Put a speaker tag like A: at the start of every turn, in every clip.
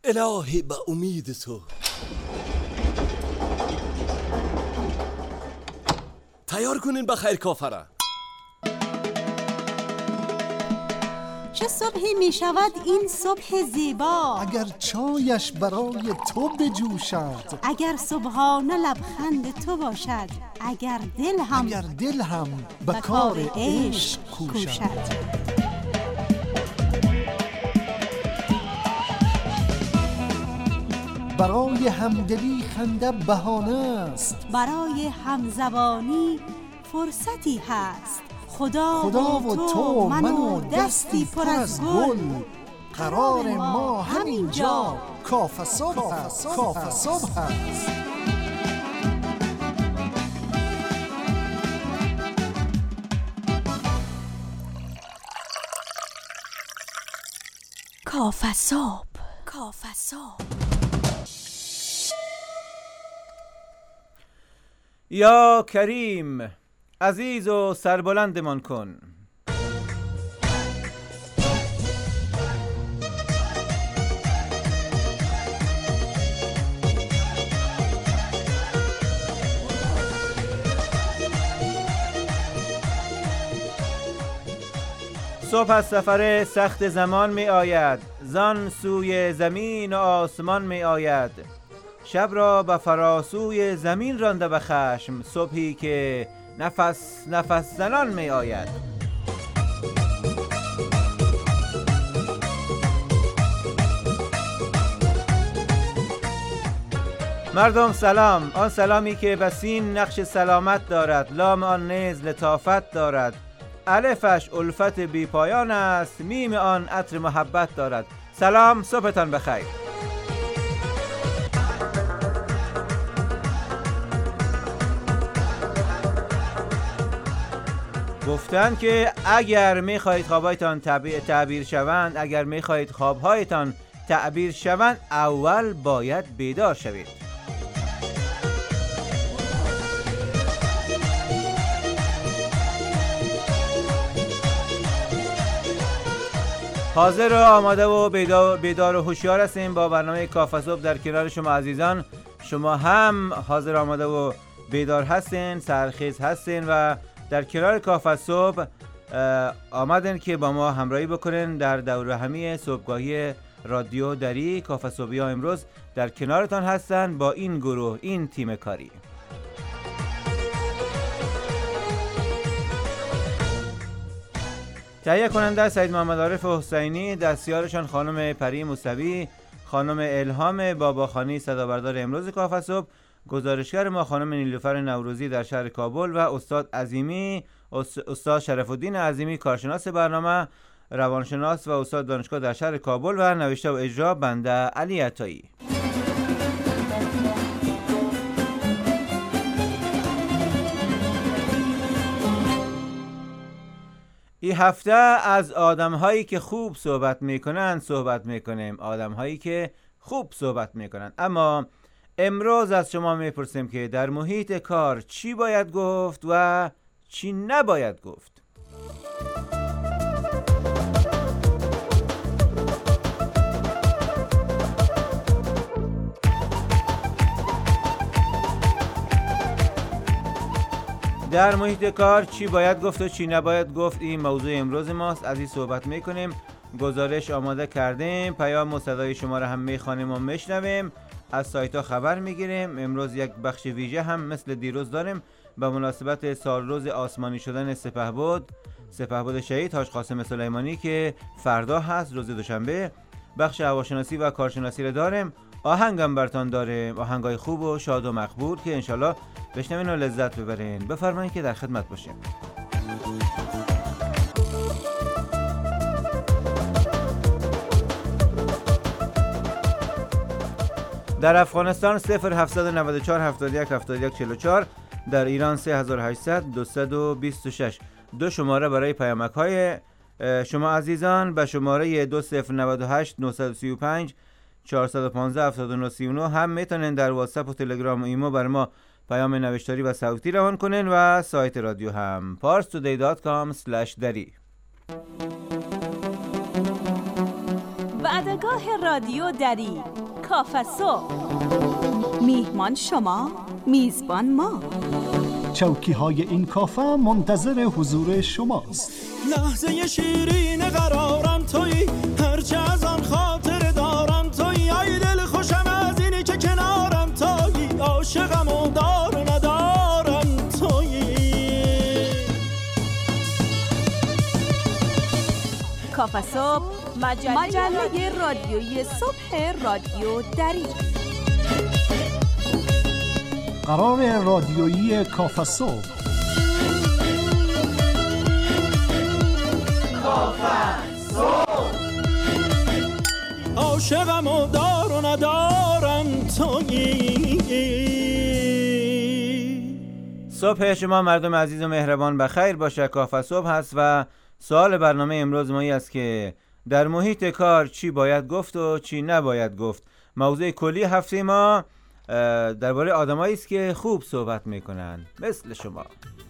A: الهی به امید تو. تیار کنین بخیر کافره.
B: چه صبحی می شود این صبح زیبا،
C: اگر چایش برای تو بجوشد،
B: اگر صبحانه لبخند تو باشد، اگر دل هم به کار عشق کوشد.
C: برای همدلی خنده بهانه است،
B: برای همزبانی فرصتی هست. خدا و تو من و دستی پر از گل،
C: قرار ما همینجا کافه صبح است.
B: کافه صبح.
D: یا کریم، عزیز و سربلندمان کن. صبح از سفر سخت زمان می آید، زان سوی زمین و آسمان می آید. شب را به فراسوی زمین رانده به خشم، صبحی که نفس زنان می آید. مردم سلام، آن سلامی که به سین نقش سلامت دارد، لام آن نیز لطافت دارد، الفش الفت بی پایان است، میم آن عطر محبت دارد. سلام، صبحتان بخیر. گفتند که اگر می‌خواهید خواب‌هایتان تعبیر شوند، اگر می‌خواهید خواب‌هایتان تعبیر شوند، اول باید بیدار شوید. حاضر و آماده و بیدار و هوشیار هستیم با برنامه کافه صبح در کنار شما عزیزان. شما هم حاضر آماده و بیدار هستین، سرخیز هستین و در کنار کافه صبح آمدن که با ما همراهی بکنن در دوره همی صبحگاهی رادیو دری. کافه صبحی ها امروز در کنارتان هستن با این گروه، این تیم کاری. تهیه کننده سید محمد عارف حسینی، دستیارشان خانم پری موسوی، خانم الهام باباخانی صدابردار امروز کافه صبح، گزارشگر ما خانم نیلوفر نوروزی در شهر کابل و استاد شرف الدین عظیمی کارشناس برنامه، روانشناس و استاد دانشگاه در شهر کابل و نوشته و اجرا بنده علی عطایی. این هفته از آدم‌هایی که خوب صحبت میکنیم، آدم‌هایی که خوب صحبت میکنن. اما امروز از شما میپرسیم که در محیط کار چی باید گفت و چی نباید گفت. در محیط کار چی باید گفت و چی نباید گفت، این موضوع امروز ماست. از این صحبت میکنیم، گزارش آماده کردیم، پیام و صدای شما را هم میخوانیم و میشنویم، از سایت ها خبر میگیریم. امروز یک بخش ویژه هم مثل دیروز داریم به مناسبت سالروز آسمانی شدن سپهبد شهید حاج قاسم سلیمانی که فردا هست، روز دوشنبه. بخش هواشناسی و کارشناسی را داریم. آهنگم براتون داریم، آهنگای خوب و شاد و مقبول که انشالله بشنوین و لذت ببرین. بفرمایید که در خدمت باشیم. در افغانستان 0794 71 71 44، در ایران 3800 226. دو شماره برای پیامک های شما عزیزان به شماره 2098 935 415 7939 هم میتونن در واتساپ و تلگرام و ایمو بر ما پیام نوشتاری و صوتی روان کنن و سایت رادیو هم parstoday.com/dari.
B: و وعدگاه رادیو دری کافه صبح. میهمان شما، میزبان ما.
C: چوکی های این کافه منتظر حضور شماست.
E: لحظه شیرین قرارم تویی، هرچه از آن خاطر دارم تویی. ای دل خوشم از اینی که کنارم تویی، عاشقم و دار و ندارم تویی.
B: کافه صبح، مجله رادیویی صبح رادیو دری.
C: قرار رادیویی کافه صبح.
E: عاشقم و دار و ندارم تویی.
D: صبح شما مردم عزیز و مهربان بخیر باشه. کافه صبح هست و سوال برنامه امروز ما است که در محیط کار چی باید گفت و چی نباید گفت. موضوع کلی هفته ما درباره آدمایی است که خوب صحبت میکنن مثل شما.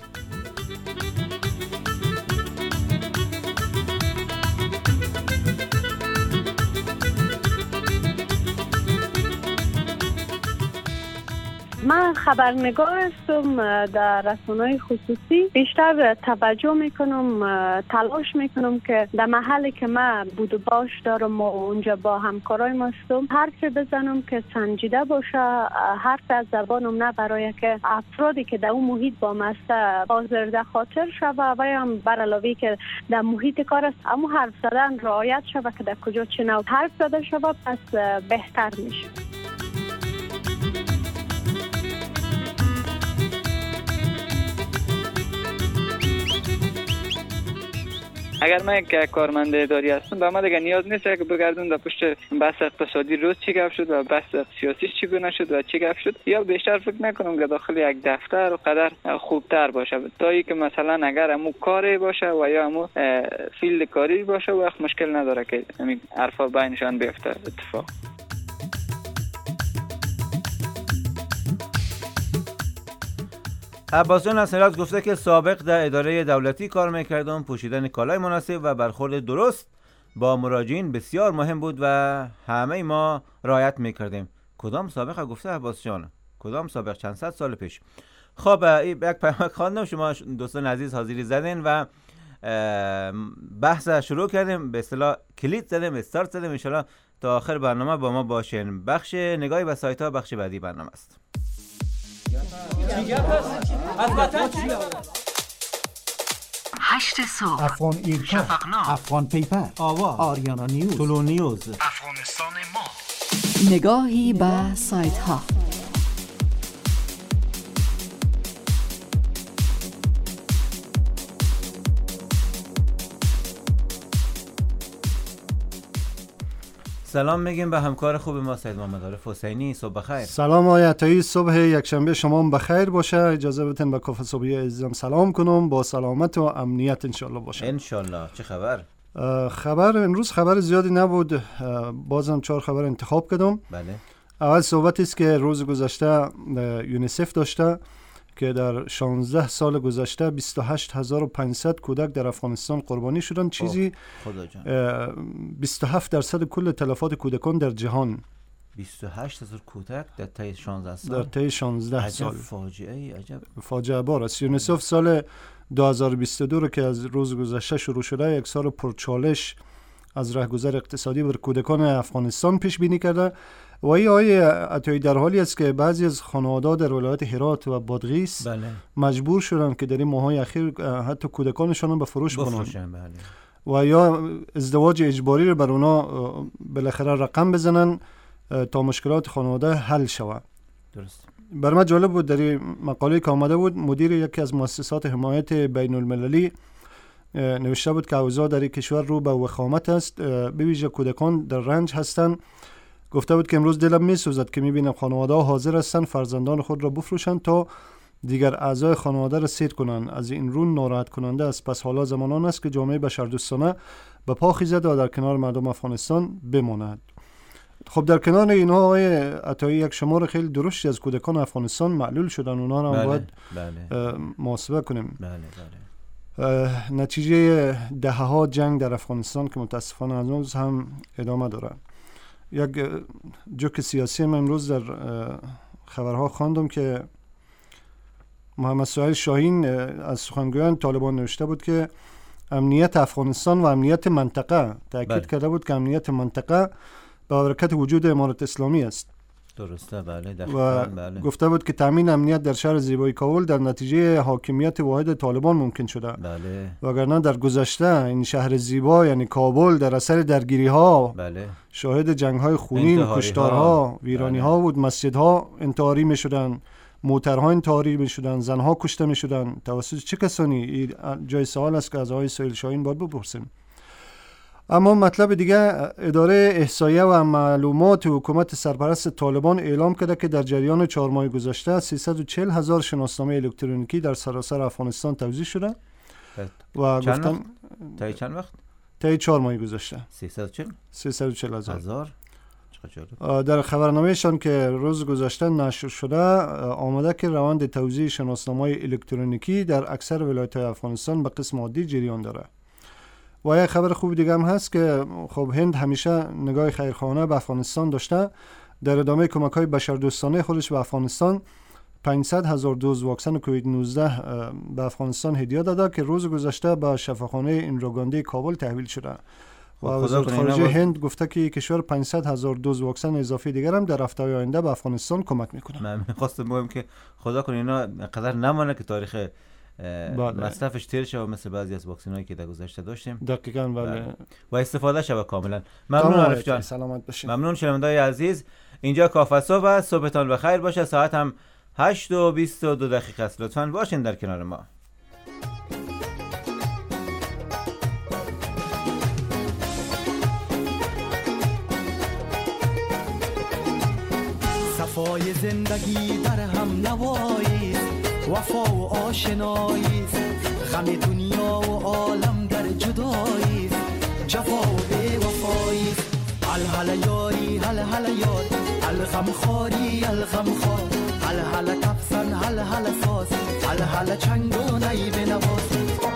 F: من خبرنگار هستم در رسانه‌های خصوصی. بیشتر توجه میکنم، تلاش میکنم که در محلی که من بود و باش دارم و اونجا با همکارایم هستم حرفی بزنم که سنجیده باشه، حرف از زبانم نه برای که افرادی که در اون محیط با مسته آزرده خاطر شوه و یا بر علاوه که در محیط کار است اما حرف زدن رعایت شوه که در کجا چه نوع حرف زده شوه، پس بهتر میشه.
G: اگر من یک کارمند اداری هستم به من دیگه نیاز نیست که بگردم در پشت بحث اقتصادی روز چی گپ شد و بحث سیاسی چگونه شد و چی گپ شد، یا بیشتر فکر نکنم که داخل یک دفتر قدر خوبتر باشه تا ای که مثلا اگر همون کاری باشه و یا همون فیلد کاری باشه وقت مشکل نداره که همین حرفا بینشان بیفته اتفاق.
D: عباسیان از هرات گفته که سابق در اداره دولتی کار میکردم. پوشیدن کالای مناسب و برخورد درست با مراجعین بسیار مهم بود و همه ما رعایت میکردیم. کدام سابق گفته عباسیان؟ کدام سابق؟ چند صد سال پیش. خب یک پیامک خواندم، شما دوستان عزیز حاضری زدین و بحث شروع کردیم، به اصطلاح کلید زدیم، استارت زدیم. ان شاءالله تا آخر برنامه با ما باشین. بخش نگاهی به سایت ها بخش بعدی برنامه است.
H: 8 صبح،
C: افغان ایرکا، افغان پیپر، آریانا نیوز،
D: طلو نیوز،
H: افغانستان ما. نگاهی به سایت ها.
D: سلام میگیم به همکار خوب ما سید محمد عارف حسینی. صبح بخیر.
C: سلام آقای عطایی، صبح یکشنبه شما بخیر باشه. اجازه بدین به کافه صبحی عزیزم سلام کنم، با سلامت و امنیت انشالله باشه.
D: انشالله. چه خبر؟
C: خبر امروز خبر زیادی نبود، بازم 4 خبر انتخاب کردم.
D: بله.
C: اول صحبت است که روز گذشته یونیسف داشته که در 16 سال گذشته 28500 کودک در افغانستان قربانی شدند. چیزی 27% کل تلفات کودکان در جهان.
D: 28000 کودک در طی 16 سال.
C: در طی 16 سال.
D: عجب
C: فاجعه بار است. یونیسف سال 2022 رو که از روز گذشته شروع شده، یک سال پرچالش از رهگذر اقتصادی بر کودکان افغانستان پیش بینی کرده و این آیه عطایی در حالی است که بعضی از خانواده‌ها در ولایت هرات و بادغیس مجبور شدند که در این ماه‌های اخیر حتی کودکانشان به فروش بفروشن و یا ازدواج اجباری رو بر اونا بالاخره رقم بزنن تا مشکلات خانواده حل شود.
D: درست.
C: بر من جالب بود در این مقاله که آمده بود، مدیر یکی از مؤسسات حمایت بین المللی نوشته بود که اوضاع در این کشور رو به وخامت است، به ویژه کودکان در رنج هستند. گفته بود که امروز دلم میسوزد که میبینم خانواده‌ها حاضر هستند فرزندان خود را بفروشند تا دیگر اعضای خانواده را سیر کنند. از این رو ناراحت کننده است. پس حالا زمان آن است که جامعه بشردوستانه به پا خیزد و در کنار مردم افغانستان بماند. خب در کنار اینها آقای عطایی یک شمار خیلی درشتی از کودکان افغانستان معلول شدن، اونها را باید محاسبه کنیم. نتیجه دهه‌ها جنگ در افغانستان که متاسفانه هنوز هم ادامه داره. یک جوک سیاسی من امروز در خبرها خواندم که محمد سهیل شاهین از سخنگویان طالبان نوشته بود که امنیت افغانستان و امنیت منطقه تاکید کرده بود که امنیت منطقه به برکت وجود امارت اسلامی است.
D: درسته، بله،
C: و
D: بله.
C: گفته بود که تامین امنیت در شهر زیبای کابل در نتیجه حاکمیت واحد طالبان ممکن شده.
D: بله.
C: وگرنه در گذشته این شهر زیبا یعنی کابل در اثر درگیری ها،
D: بله،
C: شاهد جنگ های خونین، کشتارها، ویرانی ها بود. مسجدها انتحاری می شدن، موترها انتحاری می شدن، زنها کشته می شدن. توسط چه کسانی؟ جای سوال است که از آقای سهیل شاهین باید بپرسیم. اما مطلب دیگه، اداره احصایه و معلومات حکومت سرپرست طالبان اعلام کرده که در جریان 4 ماه گذشته 340,000 شناسنامه الکترونیکی در سراسر افغانستان توزیع شده و گفتن
D: چند وقت؟
C: طی 4 ماه گذشته
D: 340,000.
C: در خبرنامهشان که روز گذشته نشر شده آمده که روند توزیع شناسنامه الکترونیکی در اکثر ولایت‌های افغانستان به قسم عادی جریان داره. و یک خبر خوب دیگه هم هست که خب هند همیشه نگاه خیرخواهانه به افغانستان داشته. در ادامه کمک‌های بشردوستانه خودش به افغانستان 500,000 دوز واکسن کووید 19 به افغانستان هدیه داده که روز گذشته به شفاخانه اندرا گاندی کابل تحویل شده. و وزارت خارجه هند گفته که کشور 500,000 دوز واکسن اضافی دیگر هم در هفته‌های آینده به افغانستان کمک میکنه.
D: من می‌خواستم بگم که خدا کنه اینا قدر نمانه که تاریخ مصرفش تیر شه مثل بعضی از واکسن‌هایی که در گذشته داشتیم.
C: دقیقاً بله.
D: و استفاده شه کاملا. ممنون عارف جان.
C: سلامت باشین.
D: ممنون شنونده‌های عزیز. اینجا کافه صبح است. صبحتان بخیر باشه. ساعت هم 8:22 است. لطفاً باشین در کنار ما.
E: صفای زندگی در هم نوایی، وفا و آشنایی، غم دنیا و عالم در جدایی، جفا و بی وفایی. هل هل یاری هل هل یار، هل غم خاری هل غم خار، هل هل کفسن هل هل ساز، هل هل چنگ و نی بنواز.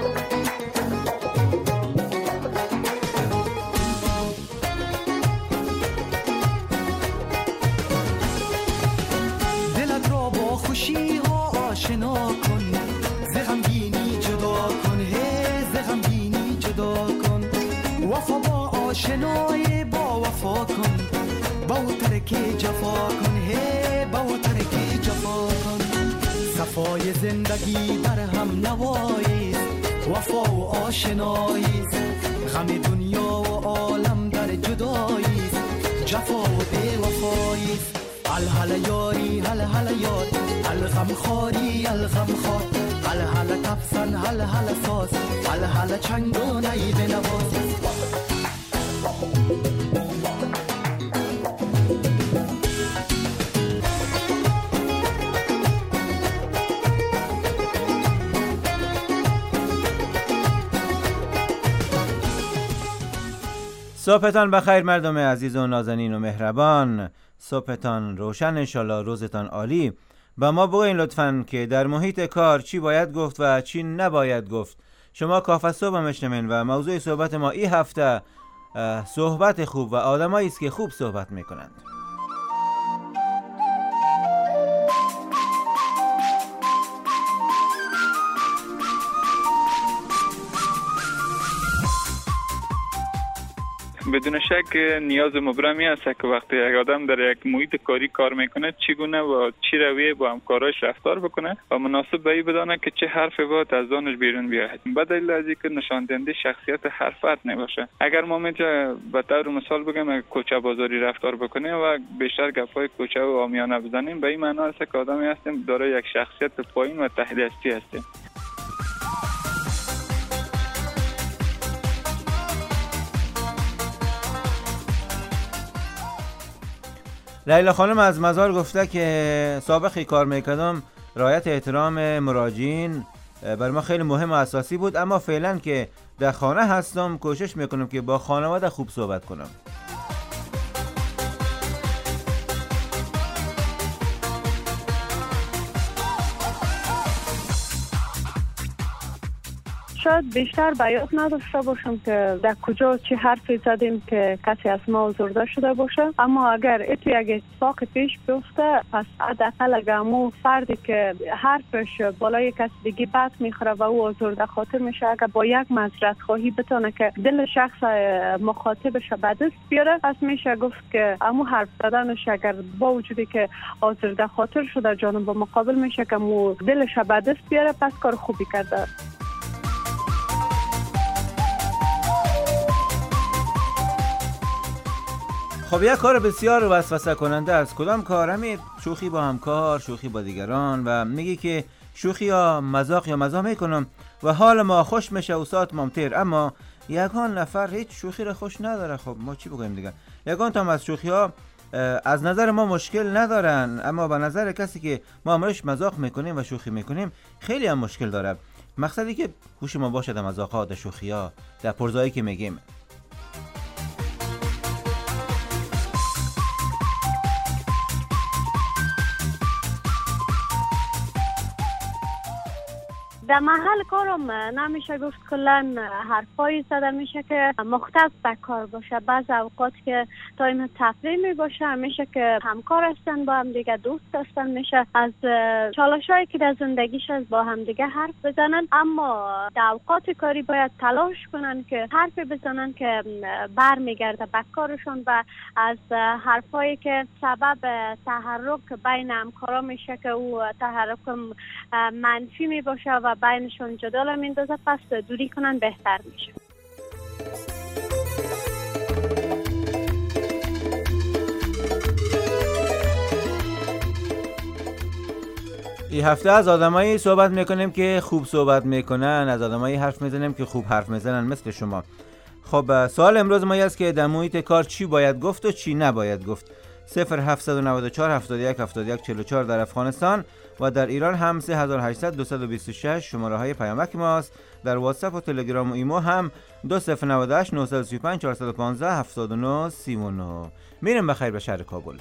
E: دلت را با خوشی ها آشنا کن، ز غمگینی جدا کن، ز غمگینی جدا کن. وفا با آشنای با وفا کن، با ترک جفا کن، با ترک جفا کن. صفای زندگی در هم نوایی، وفا و آشنایی، غم دنیا و عالم در جدایی، جفا و بی وفایی. هل هل یاری هل هل یار، هل غم خاری هل غم خار، هل هل کفسن هل هل ساز، هل هل چنگ و نی بنواز.
D: صبحتان بخیر مردم عزیز و نازنین و مهربان. صبحتان روشن، انشالله روزتان عالی. و ما بگوین لطفاً که در محیط کار چی باید گفت و چی نباید گفت. شما کافه صبح میشنوین و موضوع صحبت ما این هفته صحبت خوب و آدمایی است که خوب صحبت میکنند.
G: بدون شک نیاز مبرمی است که وقتی یک آدم در یک محیط کاری کار میکنه چگونه و چی رویه با همکارایش رفتار بکنه و مناسب به این بدانه که چه حرفی باید از آنش بیرون بیاید. به دلیل از اینکه نشان دهنده شخصیت هر فرد نباشه. اگر ما میتونیم به طور مثال بگم کوچه بازاری رفتار بکنیم و بیشتر گپ‌های کوچه و عامیانه بزنیم، به این معنی است که آدمی هستیم دارای یک شخصیت پایین و ته دستی هستیم.
D: لیلا خانم از مزار گفته که سابقی کار میکردم رعایت احترام مراجعین بر ما خیلی مهم و اساسی بود، اما فعلا که در خانه هستم کوشش میکنم که با خانواده خوب صحبت کنم.
F: شاید بیشتر به یاد نداشته باشم که در کجا چه حرفی زدیم که کسی از ما آزرده شده باشه، اما اگر یک اتفاق پیش بیفته پس حداقل اگر همون فردی که حرفش بالای کسی دیگه بد میخوره و او آزرده خاطر میشه، اگر با یک معذرت خواهی بتونه که دل شخص مخاطبش به دست بیاره، پس میشه گفت که همون حرف زدنش اگر با وجودی که آزرده خاطر شده جانب مقابل میشه که مو دلش به دست بیاره، پس کار خوبی کرده.
D: خب یک کار بسیار وسوسه کننده است. کدام کار؟ همین شوخی با همکار، شوخی با دیگران. و میگی که شوخی یا مزاح میکنم و حال ما خوش میشه و ساعت ممتر، اما یگان نفر هیچ شوخی را خوش نداره. خب ما چی بگویم دیگه؟ یگان تا از شوخی ها از نظر ما مشکل ندارن، اما به نظر کسی که ما امروز مزاح میکنیم و شوخی میکنیم خیلی هم مشکل داره. مقصدی که هوش ما باشه در مزاح‌ها، در شوخی‌ها، در پرزایی که میگیم.
F: در محل کارم نمیشه گفت کلا حرفایی زده میشه که مختص به کار باشه. بعض اوقات که تایم تفریح می باشه، میشه که همکار هستن با هم دیگه، دوست هستن، میشه از چالشایی که در زندگیش از با هم دیگه حرف بزنن، اما در اوقات کاری باید تلاش کنن که حرف بزنن که برمیگرده به کارشون و از حرفایی که سبب تحرک بین همکارا میشه که او تحرک منفی می باشه و بینشون جدال میندازه، پس دوری کنن بهتر میشه.
D: این هفته از آدمایی صحبت میکنیم که خوب صحبت میکنن، از آدمایی حرف میزنیم که خوب حرف میزنن مثل شما. خب سوال امروز ما است که در محیط کار چی باید گفت و چی نباید گفت. 0794 71 71 44 در افغانستان و در ایران هم 3800 226 شماره های پیامک ماست. در واتساپ و تلگرام و ایمو هم 2098 935 415 79 39. میرم بخیر به شهر کابل.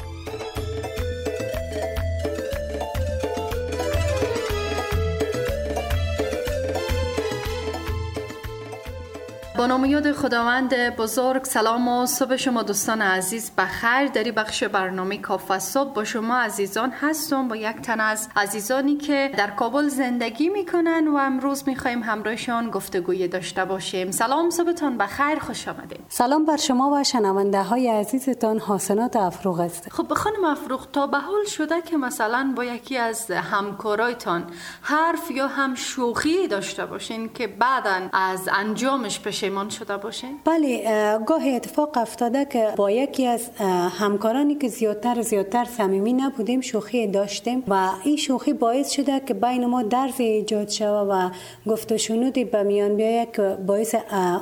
I: با نام یاد خداوند بزرگ، سلام و صبح شما دوستان عزیز بخیر. در این بخش برنامه کافه صبح با شما عزیزان هستم، با یک تن از عزیزانی که در کابل زندگی میکنن و امروز میخوایم همراهشان گفتگوی داشته باشیم. سلام، صبحتان بخیر، خوش آمدید.
J: سلام بر شما و شنونده های عزیزتان، حسنات افروغ است.
I: خب خانم افروغ، تا به حال شده که مثلا با یکی از همکارایتان حرف یا هم شوخی داشته باشین که بعداً از انجامش پشیمان شده باشه؟
J: بله، گاهی اتفاق افتاده که با یکی از همکارانی که زیادتر صمیمی نبودیم شوخی داشتیم و این شوخی باعث شده که بین ما درز ایجاد شود و گفت و شنودی به میان بیاید که باعث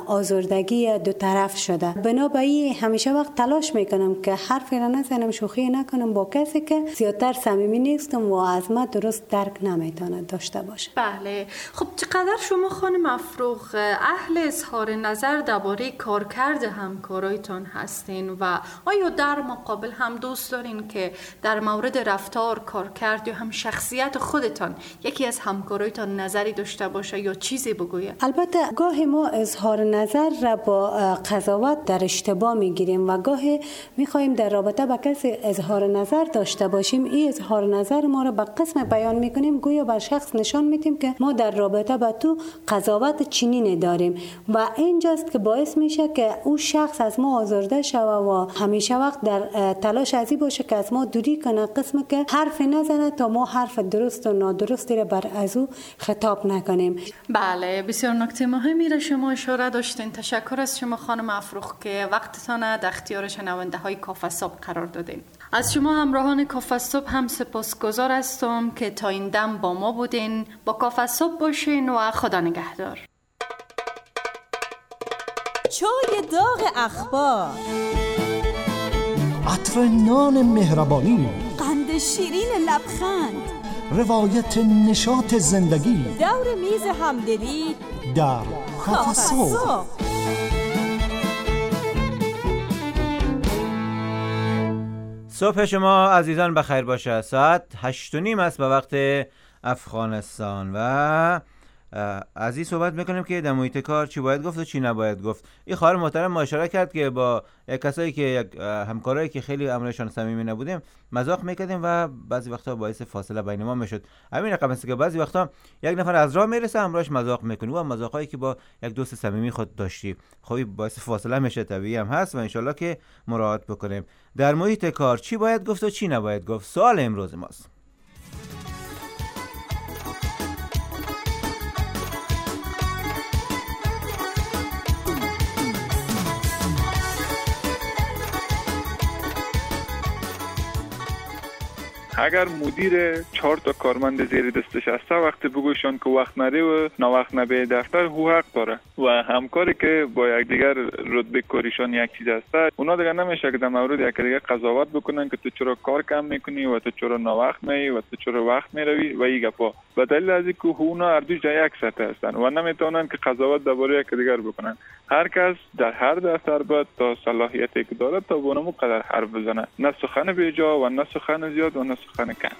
J: آزردگی دو طرف شده. بنابراین همیشه وقت تلاش میکنم که حرفی را نزنم، شوخی نکنم با کسی که زیادتر صمیمی نیستم و از ما درست درک نمیتونه داشته باشه.
I: بله، خب چقدر شما خانم افروغ اهل اظهار نظر درباره کارکرد همکارایتان هستین و آیا در مقابل هم دوست دارین که در مورد رفتار، کارکرد یا هم شخصیت خودتان یکی از همکارایتان نظری داشته باشه یا چیزی بگوید؟
J: البته گاهی ما اظهار نظر را با قضاوت در اشتباه میگیریم و گاهی میخوایم در رابطه با کسی اظهار نظر داشته باشیم، این اظهار نظر ما را به قسم بیان میکنیم گویا بر شخص نشان میدیم که ما در رابطه با تو قضاوت چنین داریم و اینجاست که باعث میشه که او شخص از ما آزرده شود و همیشه وقت در تلاش ازی باشه که از ما دوری کنه، قسم که حرف نزنه تا ما حرف درست و نادرستی را بر از او خطاب نکنیم.
I: بله، بسیار نکته مهمی را شما اشاره داشتین. تشکر از شما خانم افروغ که وقتتان در اختیار شنونده های کافه صبح قرار دادین. از شما همراهان کافه صبح هم سپاسگزار هستم که تا این دم با ما بودین. با کافه صبح باشین و خدا نگهدار.
B: چای داغ اخبار،
K: عطر نان مهربانی،
B: قند شیرین لبخند،
K: روایت نشاط زندگی،
B: دور میز همدلی
K: در کافه صبح.
D: صبح شما عزیزان بخیر باشه. ساعت 8:30 است به وقت افغانستان و از این صحبت میکنیم که در محیط کار چی باید گفت و چی نباید گفت. این خواهر محترم اشاره کرد که با کسایی که همکارایی که خیلی امرشان صمیمی نبودیم مذاق میکردیم و بعضی وقتا باعث فاصله بین ما میشد. همین رقم است که بعضی وقتا یک نفر از راه میرسه همراهش مذاق میکنی و مذاقایی که با یک دوست صمیمی خود داشتی خب باعث فاصله میشه، طبیعی هم هست و انشالله که مراعات بکنیم. در محیط کار چی باید گفت و چی نباید گفت، سوال امروز ماست.
L: اگر مدیر 4 تا کارمند زیر دستش هسته وقتی بگوشن که وقت نری و نه وقت نبی دفتر هو حق داره و همکاری که با یکدیگر رتبه کاریشان یک چیز هسته اونا دیگه نمیشه که در مورد یکدیگر قضاوت بکنن که تو چرا کار کم میکنی و تو چرا نه وقت میای و تو چرا وقت میروی و این گپا. به دلیل از اینکه اونا هر دو جای یک سطح هستن و نمیتونن که قضاوت درباره یکدیگر بکنن. هر کس در هر دفتر باید تا صلاحیتی که داره تا بونمو قدر حرف بزنه، نه سخن بیجا و نه سخن زیاد و نه سخن کم.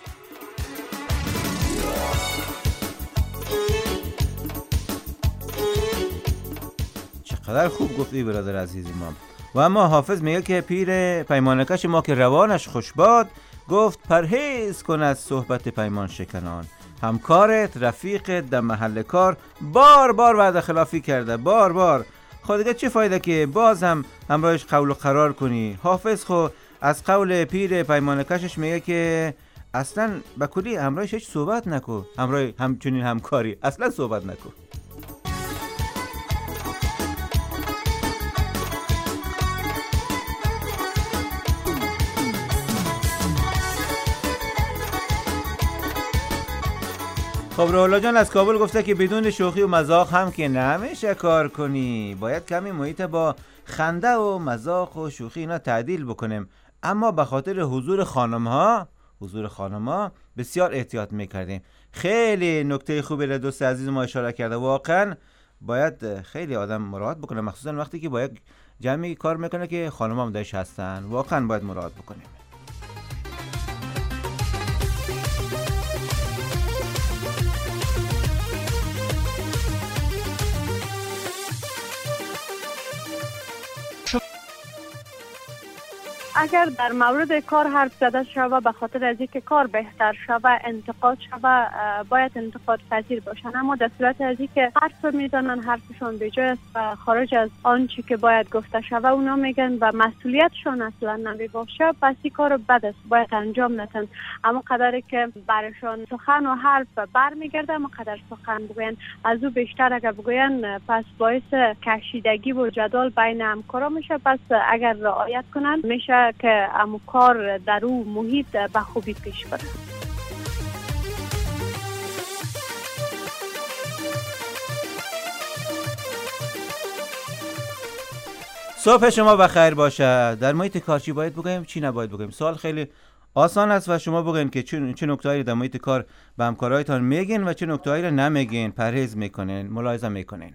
D: چقدر خوب گفتی برادر عزیز ما. و اما حافظ میگه که پیر پیمانکش ما که روانش خوشباد گفت پرهیز کن از صحبت پیمان شکنان. همکارت رفیقت در محل کار بار بار وعده خلافی کرده، بار بار. خود دیگه چه فایده که باز هم همراهش قول و قرار کنی؟ حافظ خو از قول پیر پیمانکشش میگه که اصلا با کلی همراهش هیچ صحبت نکن، همراه همچنین همکاری اصلا صحبت نکن. خب رولا جان از کابل گفته که بدون شوخی و مذاق هم که نمیشه کار کنی، باید کمی محیط با خنده و مذاق و شوخی اینا تعدیل بکنیم. اما به خاطر حضور خانم‌ها بسیار احتیاط میکردیم. خیلی نکته خوبی را دوست عزیز ما اشاره کرده. واقعا باید خیلی آدم مراعات بکنه، مخصوصا وقتی که با یک جمعی کار میکنه که خانم‌ها هم درش هستن. واقعا باید مراعات بکنیم.
F: اگر در مورد کار حرف زده شود به خاطر از اینکه کار بهتر شود، انتقاد شود، باید انتقاد پذیر باشن. اما در صورت از اینکه حرف میزنن حرفشون بجای است و خارج از آنچه که باید گفته شود اونا میگن و مسئولیتشون اصلا نمی باشه، پس این کار بد است، باید انجام ندن. اما قدری که برشان سخن و حرف برمیگرده اما قدر سخن بگوین از او بیشتر اگر بگوین پس باعث کشیدگی و جدال بین همکارا میشه. پس اگر رعایت کنن میشه که امو کار در او محیط به خوبی پیش بره.
D: صبح شما بخیر باشه. در محیط کار چی باید بگویم چی نباید بگویم؟ سوال خیلی آسان است و شما بگین که چه نکته‌ای در محیط کار به همکارایتان میگین و چه نکته‌ای رو نمیگین، پرهیز میکنین، ملاحظه میکنین.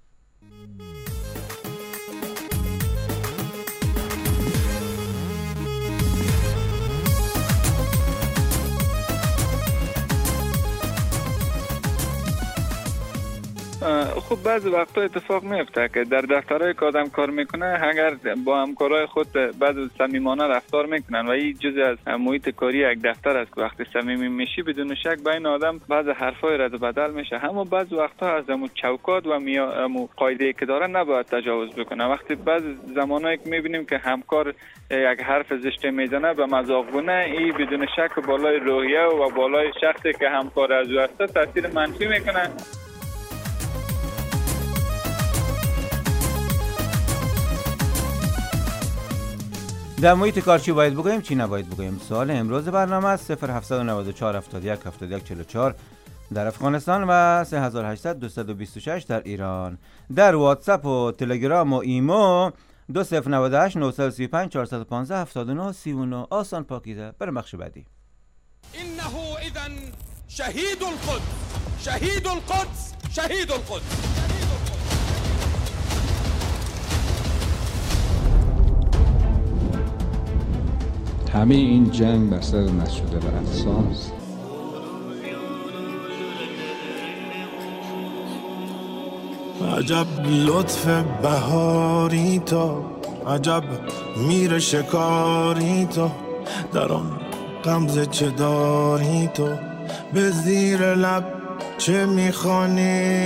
L: خب بعضی وقتا اتفاق میفته که در دفترهای که آدم کار میکنه اگر با همکارای خود بعضی صمیمانه رفتار میکنن و این جزء از محیط کاری یک دفتر است که وقتی صمیمی میشی بدون شک بین آدم بعضی حرفای رد و بدل میشه. اما بعضی وقتا از همون چوکات و قاعده که داره نباید تجاوز بکنه. وقتی بعضی زمانایی که میبینیم که همکار یک حرف زشت میزنه به مذاقونه، این بدون شک بالای روحیه و بالای شخصی که همکار از او هست تاثیر منفی میکنه.
D: در محیط کار چی باید بگویم چی نباید بگویم؟ سوال امروز برنامه است. 0794 71 71 44 در افغانستان و 3800 226 در ایران. در واتساپ و تلگرام و ایمو 2098 935 415 79 39. آسان پاکیزه. بریم بخش بعدی.
M: انه اذن شهید القدس، شهید القدس، شهید القدس.
N: همه این جنگ بر سر نشده و افسانس.
O: عجب لطف بهاری تو، عجب میر شکاری تو، در آن غمزه چه داری تو، به زیر لب چه میخوانی؟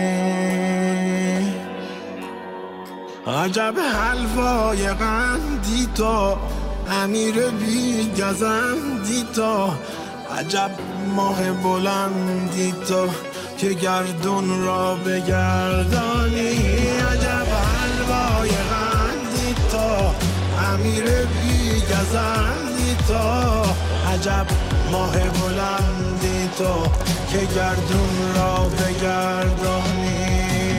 O: عجب حلوای قندی تو، امیر بی گزندی تو، عجب ماه بلندی تو که گردون را بگردانی. عجب حلوای قندی تو، امیر بی گزندی تو، عجب ماه بلندی تو که گردون را بگردانی.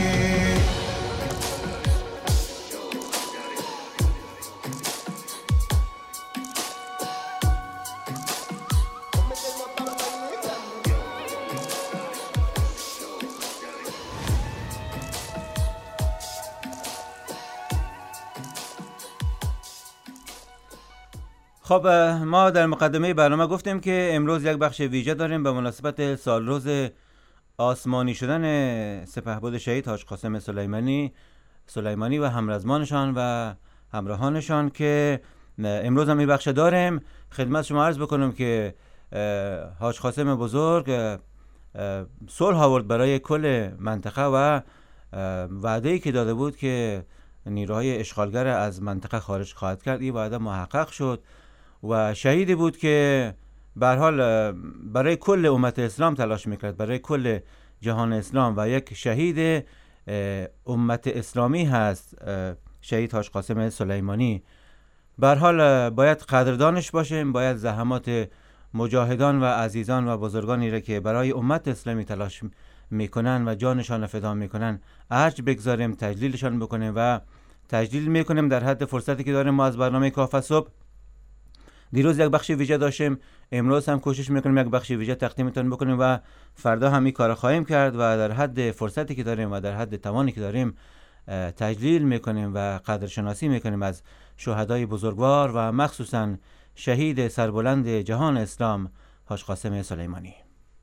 D: خب ما در مقدمه برنامه گفتیم که امروز یک بخش ویژه داریم به مناسبت سالروز آسمانی شدن سپهبد شهید حاج قاسم سلیمانی و همرزمانشان و همراهانشان که امروز هم این بخش داریم. خدمت شما عرض بکنم که حاج قاسم بزرگ صلح آورد برای کل منطقه و وعده‌ای که داده بود که نیروهای اشغالگر از منطقه خارج خواهد کرد، این وعده محقق شد و شهیدی بود که به هر حال برای کل امت اسلام تلاش میکرد، برای کل جهان اسلام و یک شهید امت اسلامی هست شهید حاج قاسم سلیمانی. به هر حال باید قدردانش باشیم، باید زحمات مجاهدان و عزیزان و بزرگانی را که برای امت اسلامی تلاش میکنن و جانشان فدا میکنن ارج بگذاریم، تجلیلشان بکنیم و تجلیل میکنیم در حد فرصتی که داریم. ما از برنامه کافه صبح دیروز یک بخش ویژه داشتیم، امروز هم کوشش میکنیم یک بخش ویژه تقدیمتون بکنیم و فردا هم این کار خواهیم کرد و در حد فرصتی که داریم و در حد توانی که داریم تجلیل میکنیم و قدرشناسی میکنیم از شهدای بزرگوار و مخصوصا شهید سربلند جهان اسلام حاج قاسم سلیمانی.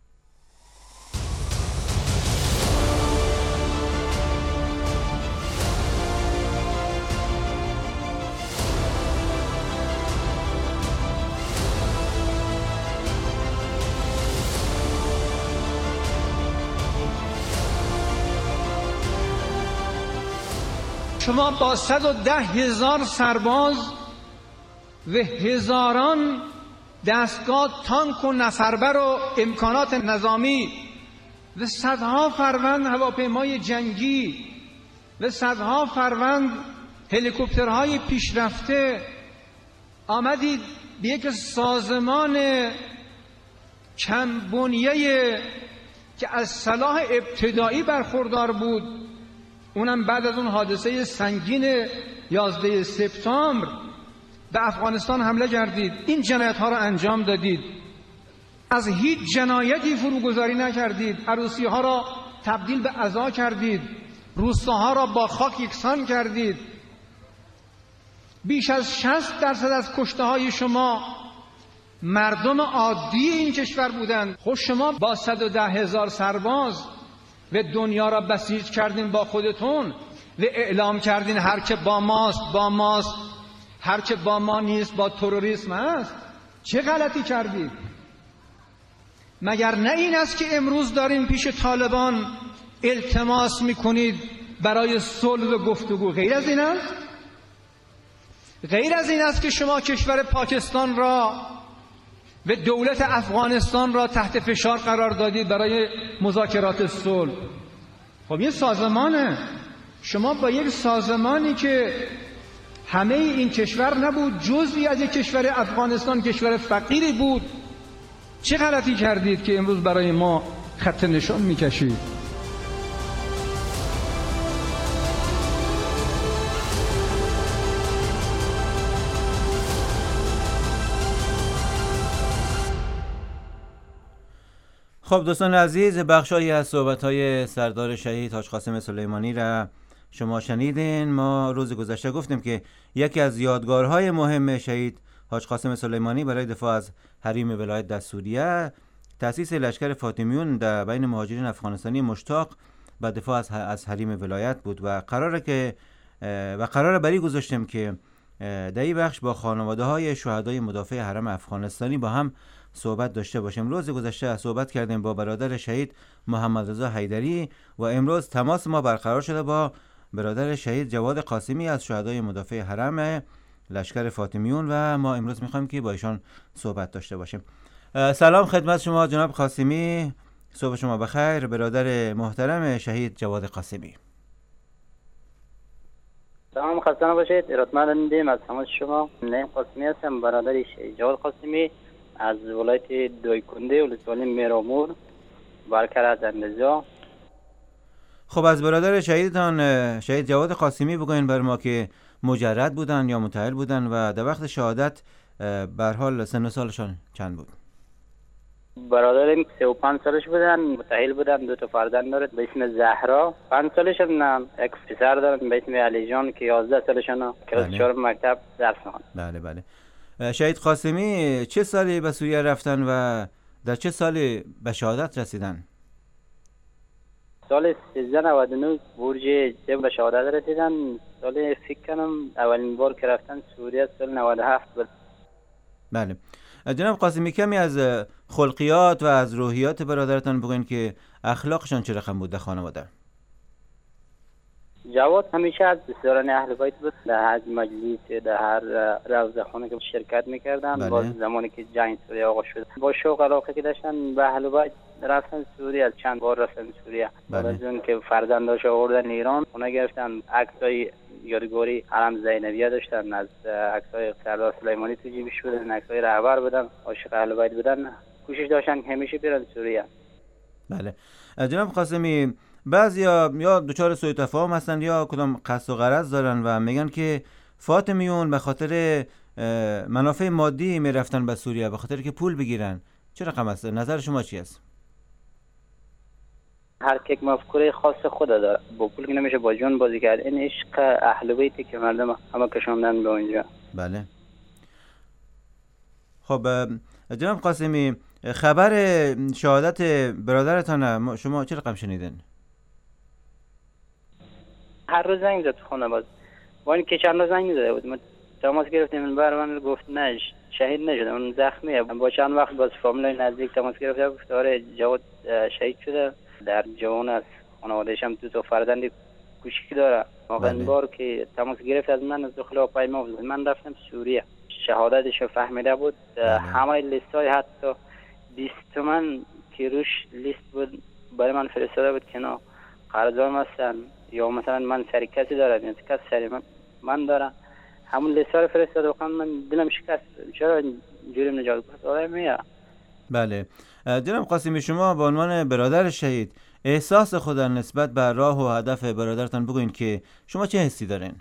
P: شما با 110,000 سرباز و هزاران دستگاه تانک و نفربر و امکانات نظامی و صدها فروند هواپیمای جنگی و صدها فروند هلیکوپترهای پیشرفته آمدید به یک سازمان کم بنیه که از سلاح ابتدایی برخوردار بود، اونم بعد از اون حادثه سنگین 11 سپتامبر به افغانستان حمله کردید، این جنایت ها را انجام دادید، از هیچ جنایتی فروگذاری نکردید، عروسی ها را تبدیل به عزا کردید، روستاها را با خاک یکسان کردید، بیش از 60% از کشته های شما مردم عادی این کشور بودند. خب شما با 110,000 سرباز و دنیا را بسیج کردین با خودتون و اعلام کردین هر که با ماست با ماست، هر که با ما نیست با تروریسم است. چه غلطی کردید؟ مگر نه این است که امروز دارین پیش طالبان التماس میکنید برای صلح و گفتگو؟ غیر از این است؟ غیر از این است که شما کشور پاکستان را و دولت افغانستان را تحت فشار قرار دادید برای مذاکرات صلح؟ خب یه سازمانه، شما با یک سازمانی که همه این کشور نبود، جزئی از یک کشور افغانستان، کشور فقیری بود، چه غلطی کردید که امروز برای ما خط نشان میکشید؟
D: خب دوستان عزیز، بخشایی از صحبت‌های سردار شهید حاج قاسم سلیمانی را شما شنیدین. ما روز گذشته گفتیم که یکی از یادگارهای مهم شهید حاج قاسم سلیمانی برای دفاع از حریم ولایت در سوریه تأسیس لشکر فاطمیون در بین مهاجرین افغانستانی مشتاق و دفاع از حریم ولایت بود و قراره بری گذاشتیم که در این بخش با خانواده های شهدای مدافع حرم افغانستانی با هم صحبت داشته باشیم. روز گذشته صحبت کردیم با برادر شهید محمد رضا حیدری و امروز تماس ما برقرار شده با برادر شهید جواد قاسمی از شهدای مدافع حرم لشکر فاطمیون و ما امروز میخوایم که با ایشان صحبت داشته باشیم. سلام خدمت شما جناب قاسمی، صبح شما بخیر. برادر محترم شهید جواد قاسمی.
Q: سلام، خسته نباشید. ارادتمندیم از همه شما. نیم قاسمی هستم، برادر شهید جواد قاسمی از ولایت دایکنده ولسوالی میرامور برکر از اندزا.
D: خب از برادر شهیدتان شهید جواد قاسمی بگوین بر ما که مجرد بودن یا متأهل بودن و در وقت شهادت به هر حال سن و سالشان چند بود؟
Q: برادرم 35 سالش بودن، متأهل بودن، 2 تا فرزند داره به اسم زهرا. 5 سالشون یک پسر دارن به اسم علی جان که 11 سالشونه، کلاس 4 مکتب درس میخونن.
D: بله. شهید قاسمی چه سالی به سوریه رفتن و در چه سالی به شهادت رسیدن؟
Q: سال 1399 برج به شهادت رسیدن. سال فکر کنم اولین بار که رفتن سوریه سال 97 بود.
D: بله. جناب قاسمی کمی از خلقیات و از روحیات برادرتان بگوین که اخلاقشان چه رقم بود در خانواده؟
Q: جواد همیشه از بسیاران اهل بیت بود. در هر مجلس، در هر روزه خانه که شرکت میکردن. باز زمانی که جنگ سوریه آغاز شد با شوق علاقه که داشتن به اهل بیت رفتن سوریه. از چند بار رفتن سوریه. بعد از اون که فرزنداش آوردن ایران، اونا گرفتن عکسای یادگاری حرم زینبیه داشتن، از عکسای سردار سلیمانی تو جیبش بودن، عکسای رهبر بودن، عاشق اهل بیت بودن، کوشش داشتن همیشه برن سوریه.
D: بله. جناب قاسمی بعضیا یا دچار سوء تفاهم هستن یا کدام قصد و غرض دارن و میگن که فاطمیون به خاطر منافع مادی میرفتن به سوریه، به خاطر که پول بگیرن. چه رقم است؟ نظر شما چی است؟
Q: هر یک مفکوره خاص خود داره. با پول که نمیشه با جون بازی کرد. این عشق اهل بیتی که مردم همه کشوندن به اونجا.
D: بله. خب جناب قاسمی خبر شهادت برادرتان شما چه رقم شنیدن؟
Q: هر روز زنگ زد خونه. باز با این که چند روز زنگ زده بود، ما تماس گرفتیم. من برام گفت نه شهید نشده، اون زخمیه. با چند وقت باز فامیلای نزدیک تماس گرفته، گفت آره جواد شهید شده. در جوان از خانواده‌اش هم 2 تا فرزند کوچیک داره. واقعا بار که تماس گرفت از من، از خلافایما بود. من رفتم سوریه، شهادتش فهمیده بود. همه لیستای حتی 20 تومن که روش لیست بود برای من فرستاده بود که نه قرضام هستن یا مثلا من سری کسی دارم یا کسی سری من دارم. همون لیستا رو فرستاده. واقعا من دلم شکست. چرا اینجوری نجات گفت آره میاد.
D: بله. جناب قاسمی شما به عنوان برادر شهید احساس خود نسبت به راه و هدف برادرتان بگوین که شما چه حسی دارین؟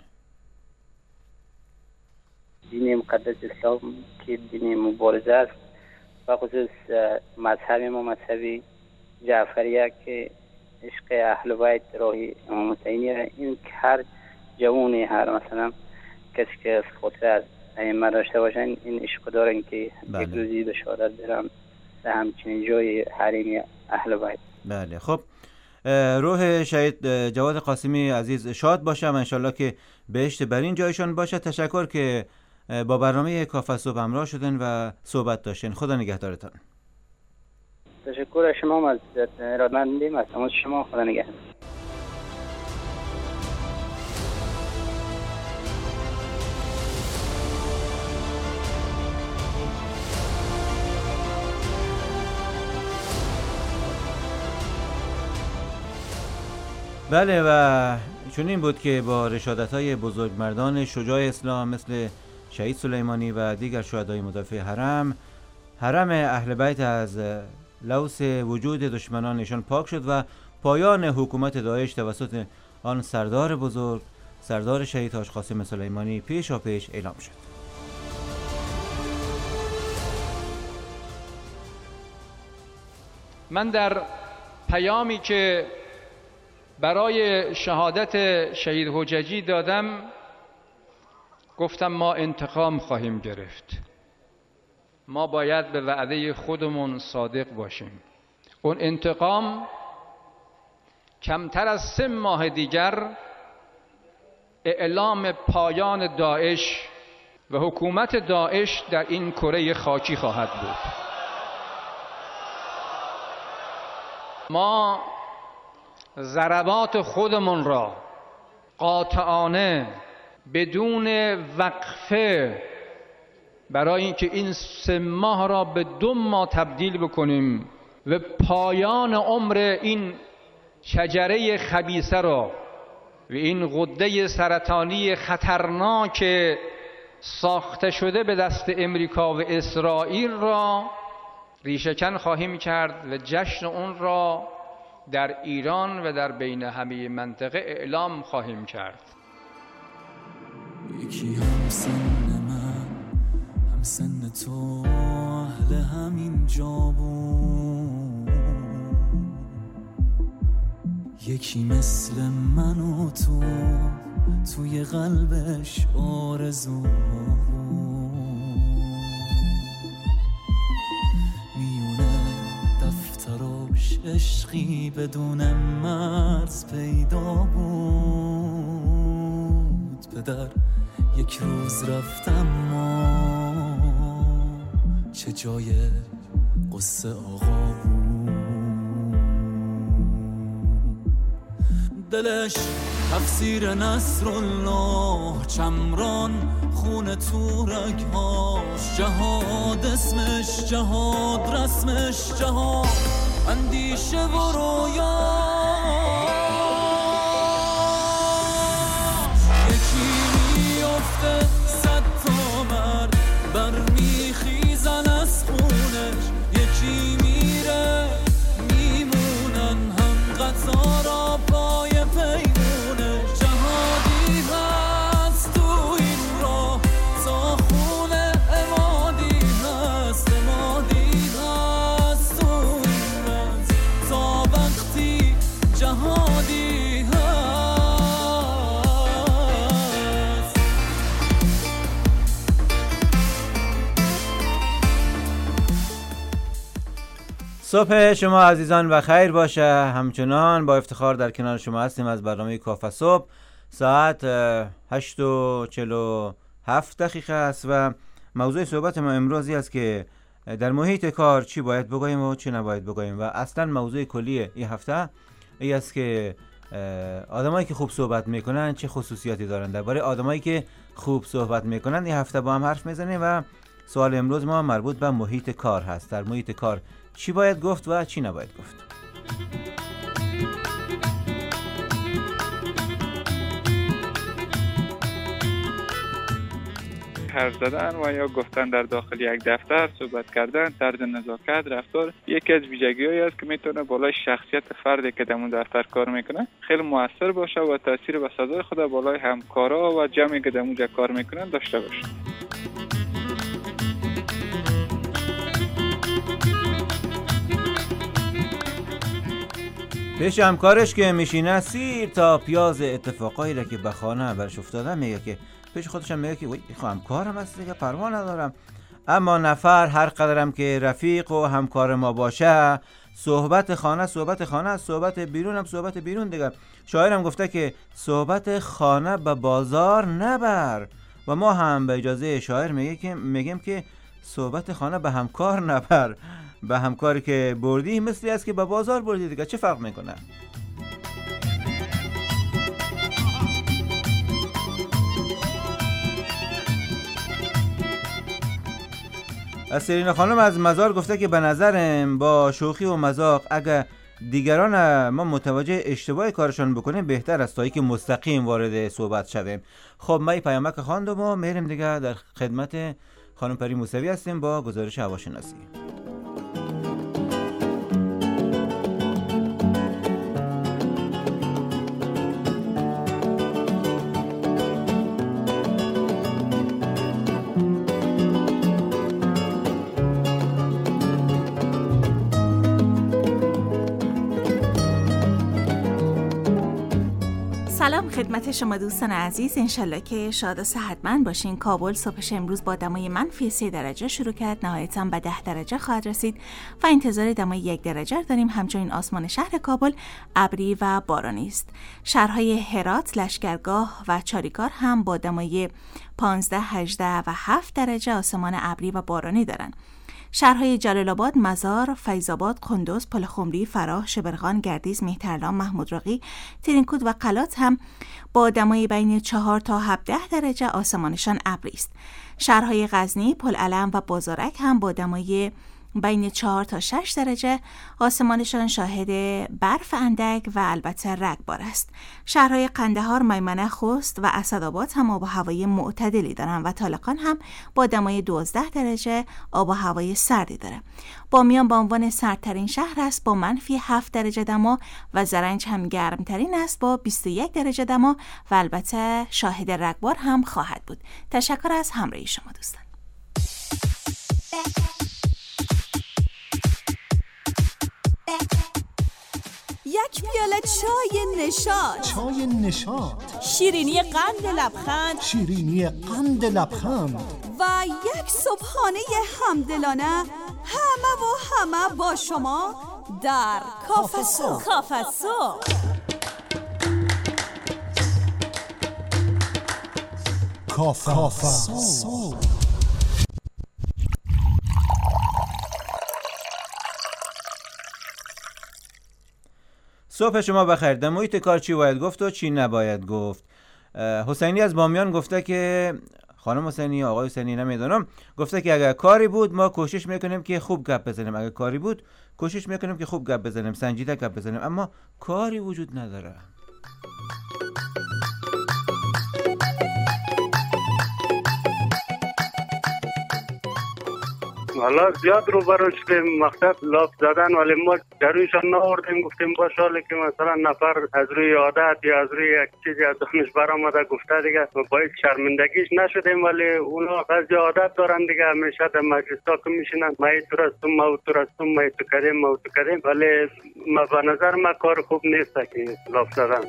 Q: دین مقدس اسلام که دین مبارزه است و خصوص مذهب ما مذهبی جعفریه که عشق اهل بیت راهی امام حسینیه. این که هر جوانی هر مثلا کسی که خاطر از ائمه داشته باشن این عشق دارن که یک روزی به شهادت برن در همچنین جای حریم اهل بیت.
D: بله. خب روح شهید جواد قاسمی عزیز شاد باشه و انشالله که بهشت برین جایشان باشه. تشکر که با برنامه کافه صبح همراه شدن و صحبت داشتین. خدا نگهدارتان.
Q: تشکر از شما. از ارادتمندیم از شما. خدا نگهدار.
D: بله و چنین بود که با رشادت‌های بزرگمردان شجاع اسلام مثل شهید سلیمانی و دیگر شهدای مدافع حرم اهل بیت از لوث وجود دشمنانشان پاک شد و پایان حکومت داعش توسط آن سردار بزرگ سردار شهید حاج قاسم سلیمانی پیشاپیش اعلام شد.
P: من در پیامی که برای شهادت شهید حججی دادم گفتم ما انتقام خواهیم گرفت. ما باید به وعده خودمون صادق باشیم. اون انتقام کمتر از 3 ماه دیگر اعلام پایان داعش و حکومت داعش در این کره خاکی خواهد بود. ما ضربات خودمون را قاطعانه بدون وقفه برای اینکه این 3 ماه را به 2 ماه تبدیل بکنیم و پایان عمر این شجره خبیثه را و این غده سرطانی خطرناک ساخته شده به دست امریکا و اسرائیل را ریشه‌کن خواهیم کرد و جشن اون را در ایران و در بین همه منطقه اعلام خواهیم کرد.
E: یکی هم سن من هم سن تو اهل همین جا بود، یکی مثل من و تو توی قلبش آرزو میونه دفتراش عشقی بدون مرز پیدا بود. پدر یک روز رفتم ما چه جای قصه آقا بود، دلش تفسیر نصرالله چمران خون تو رگهاش، جهاد اسمش جهاد رسمش جهاد اندیشه و رویا. یکی میفته 100 تا مرد برمیخیزن از خونش، یکی میره میمونن هم قطارا پای پیمونه. جهادی هست تو این راه تا خونه امادی هست، امادی هست تو این راه تا وقتی جهادی هست.
D: صبح شما عزیزان و خیر باشه. همچنان با افتخار در کنار شما هستیم از برنامه کافه صبح. ساعت 8:47 است و موضوع صحبت ما امروزی است که در محیط کار چی باید بگوییم و چی نباید بگوییم. و اصلا موضوع کلی این هفته این است که آدمایی که خوب صحبت میکنن چه خصوصیاتی دارن. درباره آدمایی که خوب صحبت میکنن این هفته با هم حرف میزنیم و سوال امروز ما مربوط به محیط کار هست. در محیط کار چی باید گفت و چی نباید گفت؟
L: حرف زدن و یا گفتن در داخل یک دفتر، صحبت کردن، طرز نزاکت، رفتار یکی از ویژگی‌هایی است که میتونه بالای شخصیت فردی که در اون دفتر کار میکنه خیلی موثر باشه و تاثیر به سزای خود بالای همکارا و جمعی که در اونجا کار میکنن داشته باشه.
D: پیش همکارش که میشینه سیر تا پیاز اتفاقایی را که به خانه برش افتاده میگه که پیش خودش هم میگه که وای همکارم هست دیگه پروا ندارم. اما نفر هر قدرم که رفیق و همکار ما باشه صحبت خانه صحبت خانه است، صحبت بیرون هم صحبت بیرون دیگه. شاعرم گفته که صحبت خانه به بازار نبر و ما هم به اجازه شاعر میگیم که صحبت خانه به همکار نبر. به همکاری که بردی مثلی است که به بازار بردی دیگه، چه فرق میکنه؟ سرینا خانم از مزار گفته که به نظرم با شوخی و مذاق اگه دیگران ما متوجه اشتباه کارشان بکنیم بهتر است تا اینکه مستقیم وارد صحبت شویم. خب ما پیامک خواندم و میریم دیگه در خدمت خانم پری موسوی هستیم با گزارش هواشناسی.
R: خدمت شما دوستان عزیز، انشالله که شاد و صحتمند باشین. کابل صبحش امروز با دمای -3 درجه شروع کرد، نهایتاً به 10 درجه خواهد رسید و انتظار دمای 1 درجه داریم. همچنین آسمان شهر کابل ابری و بارانی است. شهرهای هرات، لشکرگاه و چاریکار هم با دمای 15, 18 و 7 درجه آسمان ابری و بارانی دارند. شهرهای جلال آباد، مزار، فیض‌آباد، قندوز، پلخمری، فراه، شبرغان، گردیز، مهترلام، محمودراغی، ترینکود و قلات هم با دمای بین 4 تا 17 درجه آسمانشان ابری است. شهرهای غزنی، پلعلم و بازارک هم با دمای بین 4 تا 6 درجه آسمانشان شاهد برف اندک و البته رگبار است. شهرهای قندهار، میمنه، خوست و اسدآباد هم آب و هوای معتدلی دارند و طالقان هم با دمای 12 درجه آب و هوای سردی داره. بامیان به عنوان سردترین شهر است با -7 درجه دما و زرنج هم گرمترین است با 21 درجه دما و البته شاهد رگبار هم خواهد بود. تشکر از همراهی شما دوستان.
B: یک پیاله چای نشاط،
K: چای نشاط،
B: شیرینی قند لبخند،
K: شیرینی قند لبخند
B: و یک صبحانه همدلانه، همه با شما در کافه صبح. کافه صبح.
K: کافه صبح.
D: صبح شما بخیر. در محیط کار چی باید گفت و چی نباید گفت. حسینی از بامیان گفته که خانم حسینی، آقای حسینی نمیدونم، گفته که اگر کاری بود ما کوشش میکنیم که خوب گپ بزنیم. اگر کاری بود کوشش میکنیم که خوب گپ بزنیم، سنجیده گپ بزنیم، اما کاری وجود نداره.
S: حالا زیاد روبرو شدیم مقصد لاف زدن، ولی ما جرویشان ناوردیم. گفتیم باش حالی که مثلا نفر از روی عادت یا از روی یک چیزی از دانش برآمده گفته دیگه باید شرمندگیش نشدیم، ولی اونا از عادت دارن دیگه، همیشه در مجلس‌ها که میشینن ما تو رستم ما تو رستم ما تو کردیم، ولی به نظر ما کار خوب نیست که لاف زدن.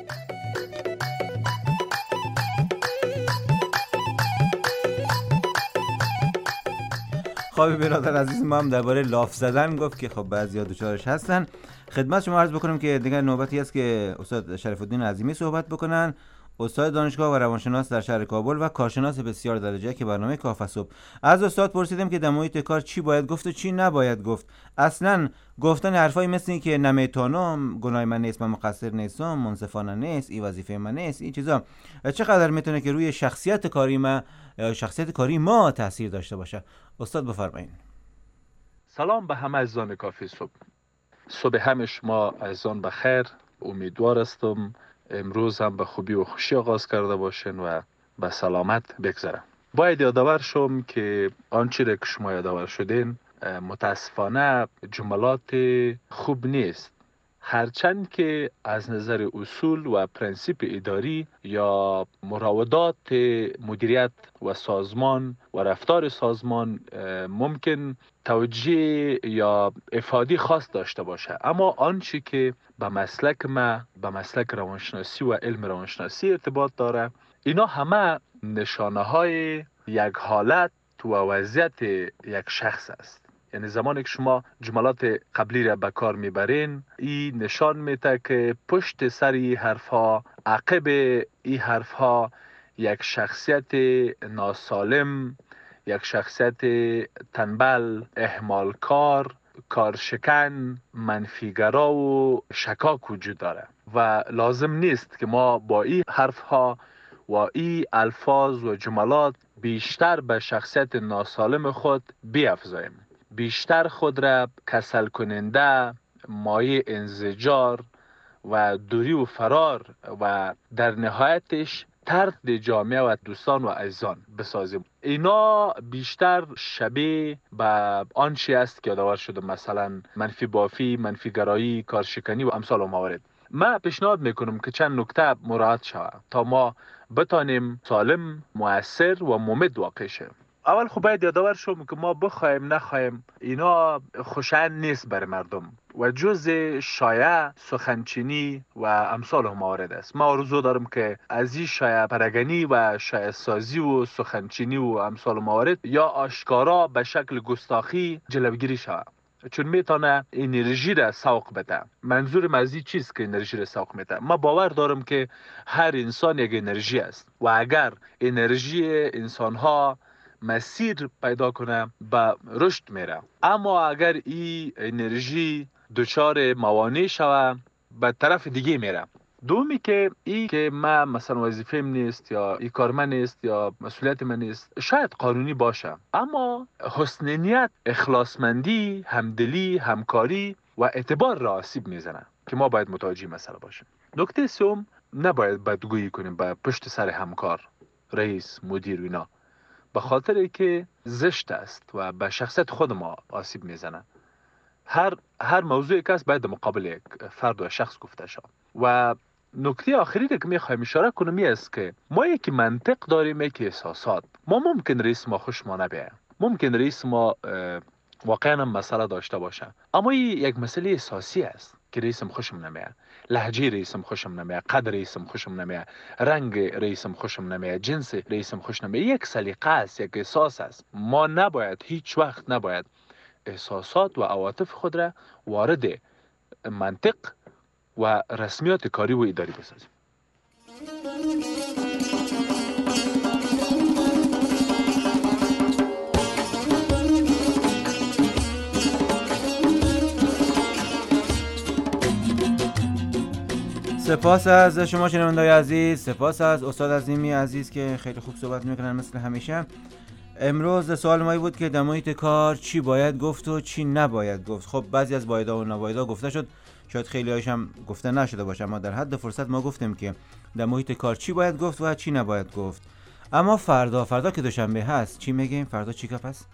D: خب برادر عزیز ما هم درباره لاف زدن گفت که خب بعضیا دوچارش هستن. خدمت شما عرض بکنم که دیگر نوبتی است که استاد شریف الدین عظیمی صحبت بکنن، استاد دانشگاه و روانشناس در شهر کابل و کارشناس بسیار درجه که برنامه کافه صبح. از استاد پرسیدم که در محیط کار چی باید گفت و چی نباید گفت. اصلا گفتن حرفای مثل این که نمیتونم، گناه من نیست، من مقصر نیستم، منصفانه نیست، این وظیفه من نیست، این چیزا چقدر میتونه که روی شخصیت کاری ما یا شخصیت کاری ما تاثیر داشته باشه؟ استاد بفرمایید.
T: سلام به همه عزیزان کافه صبح. صبح همه شما عزیزان بخیر. امیدوار هستم امروز هم به خوبی و خوشی آغاز کرده باشین و به سلامت بگذره. باید یادآور شم که آنچه را که شما یادآور شدین متاسفانه جملات خوب نیست، هرچند که از نظر اصول و پرنسیپ اداری یا مراودات مدیریت و سازمان و رفتار سازمان ممکن توجیه یا افادی خاص داشته باشه، اما آنچه که به مسلک ما، به مسلک روانشناسی و علم روانشناسی ارتباط داره، اینا همه نشانه های یک حالت و وضعیت یک شخص است. یعنی زمانی که شما جملات قبلی را به کار میبرین، این نشان میده که پشت سر این حرفها، عقب این حرفها یک شخصیت ناسالم، یک شخصیت تنبل، اهمالکار، کارشکن، منفیگرا و شکاک وجود داره و لازم نیست که ما با این حرفها و این الفاظ و جملات بیشتر به شخصیت ناسالم خود بیفزاییم، بیشتر خود را کسل کننده، مایه انزجار و دوری و فرار و در نهایتش طرد جامعه و دوستان و عزیزان بسازیم. اینا بیشتر شبیه به آنچه است که یادآور شده، مثلا منفی بافی، منفی گرایی، کارشکنی و امثال موارد. من پیشنهاد میکنم که چند نکته مراعات شود تا ما بتانیم سالم، مؤثر و ممد واقع شیم. اول خب باید یادآور شوم که ما بخوایم نخوایم اینا خوشایند نیست برای مردم. و جز شایع، سخنچینی و امثال هم موارد است. ما آرزو دارم که از این شایع پرگنی و شایع سازی و سخنچینی و امثال موارد یا آشکارا به شکل گستاخی جلوگیری شود، چون میتونه انرژی را سوق بده. منظورم از این چیست که انرژی را سوق میده؟ ما باور دارم که هر انسان یک انرژی است و اگر انرژی انسان ها مسیر پیدا کنه به رشد میره، اما اگر این انرژی دچار موانع شوه به طرف دیگه میره. دومی که ای که ما مثلا وظیفه‌م نیست یا ای کار من نیست یا مسئولیت من نیست، شاید قانونی باشه، اما حسن نیت، اخلاصمندی، همدلی، همکاری و اعتبار را آسیب میزنه که ما باید متوجه مسئله باشیم. نکته سوم، نباید بدگویی کنیم به پشت سر همکار، رئیس، مدیر و اینا، به خاطر که زشت است و به شخصیت خود ما آسیب میزنه. هر موضوعی که است باید مقابل یک فرد و شخص گفته شود. و نکته آخری که میخوایم اشاره کنم این است که ما یکی منطق داریم، یکی احساسات. ما ممکن رئیس ما خوش ما نبیه، ممکن رئیس ما واقعا مسئله داشته باشه، اما این یک مسئله احساسی است که رئیسم خوشم نمیه، لهجه رئیسم خوشم نمیه، قد رئیسم خوشم نمیه، رنگ رئیسم خوشم نمیه، جنس رئیسم خوش نمیه. یک سلیقه است، یک احساس است. ما نباید، هیچ وقت نباید احساسات و عواطف خود را وارد منطق و رسمیات کاری و اداری بسازیم.
D: سپاس از شما شنونده‌های عزیز، سپاس از استاد عظیمی عزیز که خیلی خوب صحبت میکنن مثل همیشه. امروز سوال ما بود که در محیط کار چی باید گفت و چی نباید گفت. خب بعضی از بایدها و نبایدها گفته شد، شاید خیلی هایش هم گفته نشده باشه، اما در حد فرصت ما گفتیم که در محیط کار چی باید گفت و چی نباید گفت. اما فردا که دوشنبه هست چی میگیم؟ فردا چی کپ هست؟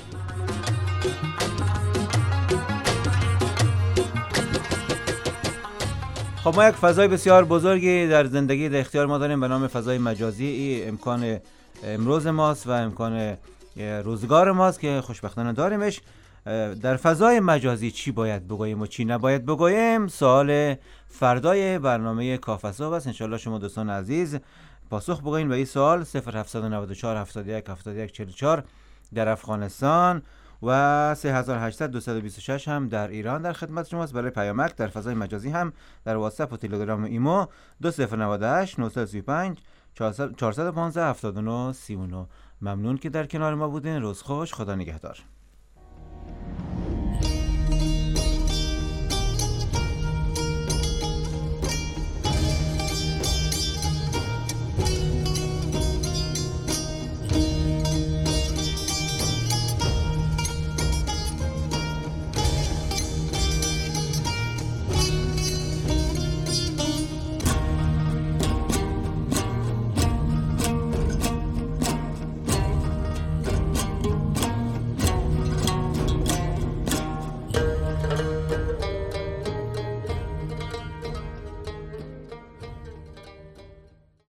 D: خب ما یک فضای بسیار بزرگی در زندگی در اختیار ما داریم به نام فضای مجازی. این امکان امروز ماست و امکان روزگار ماست که خوشبختانه داریمش. در فضای مجازی چی باید بگوییم و چی نباید بگوییم؟ سوال فردای برنامه کافه صبح است. انشالله شما دوستان عزیز پاسخ بگوین به این سوال. 0794 71 71 44 در افغانستان و 3800 226 هم در ایران در خدمت شماست. برای پیامک در فضای مجازی هم در واتساپ و تلگرام و ایمو 2098 935 415 79 39. ممنون که در کنار ما بودین. روز خوش، خدا نگهدار.